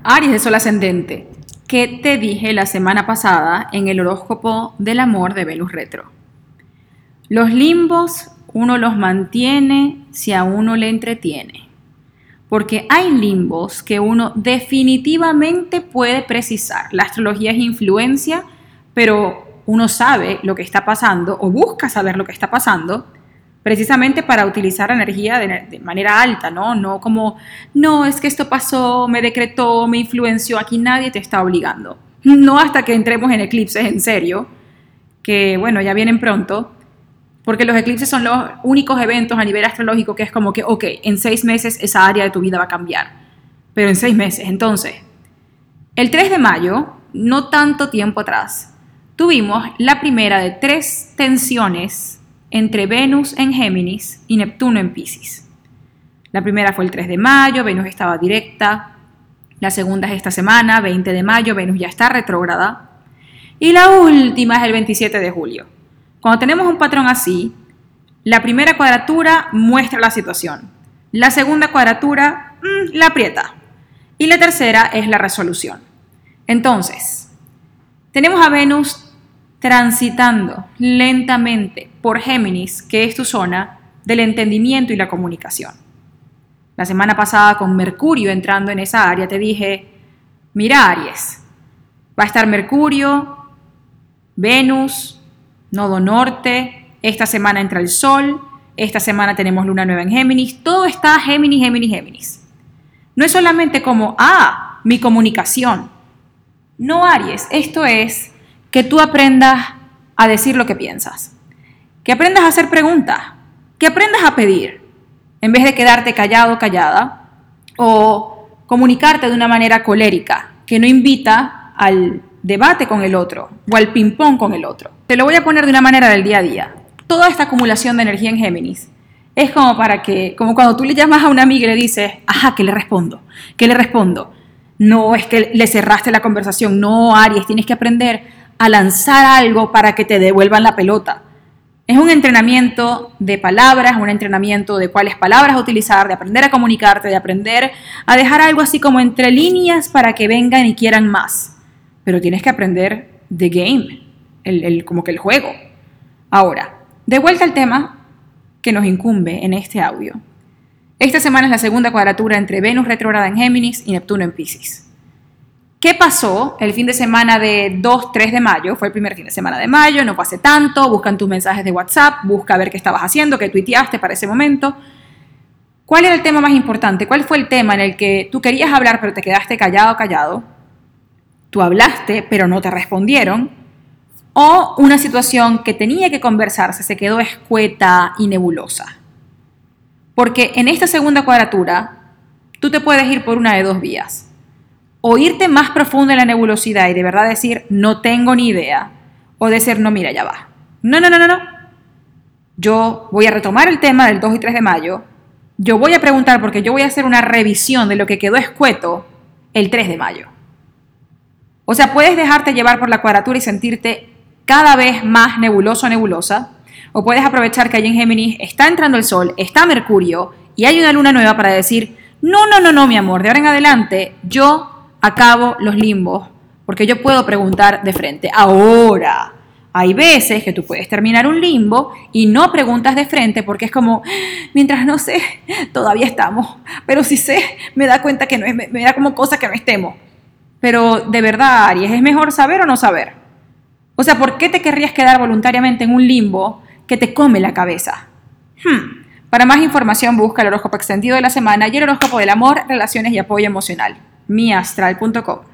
Aries de Sol ascendente, ¿qué te dije la semana pasada en el horóscopo del amor de Venus retro? Los limbos uno los mantiene si a uno le entretiene, porque hay limbos que uno definitivamente puede precisar. La astrología es influencia, pero uno sabe lo que está pasando o busca saber lo que está pasando precisamente para utilizar la energía de manera alta, ¿no? No como, no, es que esto pasó, me decretó, me influenció, aquí nadie te está obligando. No hasta que entremos en eclipses en serio, que bueno, ya vienen pronto, porque los eclipses son los únicos eventos a nivel astrológico que es como que, ok, en 6 meses esa área de tu vida va a cambiar, pero en 6 meses, entonces. El 3 de mayo, no tanto tiempo atrás, tuvimos la primera de 3 tensiones entre Venus en Géminis y Neptuno en Piscis. La primera fue el 3 de mayo, Venus estaba directa. La segunda es esta semana, 20 de mayo, Venus ya está retrógrada. Y la última es el 27 de julio. Cuando tenemos un patrón así, la primera cuadratura muestra la situación. La segunda cuadratura la aprieta. Y la tercera es la resolución. Entonces, tenemos a Venus transitando lentamente por Géminis, que es tu zona del entendimiento y la comunicación. La semana pasada, con Mercurio entrando en esa área, te dije, mira Aries, va a estar Mercurio, Venus, nodo norte, esta semana entra el Sol, esta semana tenemos luna nueva en Géminis, todo está Géminis, Géminis, Géminis. No es solamente como, mi comunicación. No, Aries, esto es que tú aprendas a decir lo que piensas, que aprendas a hacer preguntas, que aprendas a pedir, en vez de quedarte callado, callada, o comunicarte de una manera colérica, que no invita al debate con el otro, o al ping-pong con el otro. Te lo voy a poner de una manera del día a día. Toda esta acumulación de energía en Géminis es como como cuando tú le llamas a una amiga y le dices, ¿qué le respondo? ¿Qué le respondo? No, es que le cerraste la conversación. No, Aries, tienes que aprender a lanzar algo para que te devuelvan la pelota. Es un entrenamiento de palabras, un entrenamiento de cuáles palabras utilizar, de aprender a comunicarte, de aprender a dejar algo así como entre líneas para que vengan y quieran más. Pero tienes que aprender the game, como que el juego. Ahora, de vuelta al tema que nos incumbe en este audio. Esta semana es la segunda cuadratura entre Venus retrógrada en Géminis y Neptuno en Piscis. ¿Qué pasó el fin de semana de 2-3 de mayo? Fue el primer fin de semana de mayo, no fue hace tanto. Busca en tus mensajes de WhatsApp, busca ver qué estabas haciendo, qué tuiteaste para ese momento. ¿Cuál era el tema más importante? ¿Cuál fue el tema en el que tú querías hablar pero te quedaste callado? Tú hablaste pero no te respondieron. O una situación que tenía que conversarse se quedó escueta y nebulosa. Porque en esta segunda cuadratura tú te puedes ir por una de 2 vías. O irte más profundo en la nebulosidad y de verdad decir, no tengo ni idea. O decir, no, mira, ya va. No. Yo voy a retomar el tema del 2 y 3 de mayo. Yo voy a preguntar porque yo voy a hacer una revisión de lo que quedó escueto el 3 de mayo. O sea, puedes dejarte llevar por la cuadratura y sentirte cada vez más nebuloso o nebulosa. O puedes aprovechar que allí en Géminis está entrando el Sol, está Mercurio y hay una luna nueva para decir, no, mi amor, de ahora en adelante yo acabo los limbos, porque yo puedo preguntar de frente. Ahora, hay veces que tú puedes terminar un limbo y no preguntas de frente porque es como, mientras no sé, todavía estamos, pero si sé, me da cuenta que no es, me da como cosa que no estemos. Pero de verdad, Aries, ¿es mejor saber o no saber? O sea, ¿por qué te querrías quedar voluntariamente en un limbo que te come la cabeza? Para más información busca el horóscopo extendido de la semana y el horóscopo del amor, relaciones y apoyo emocional. miastral.com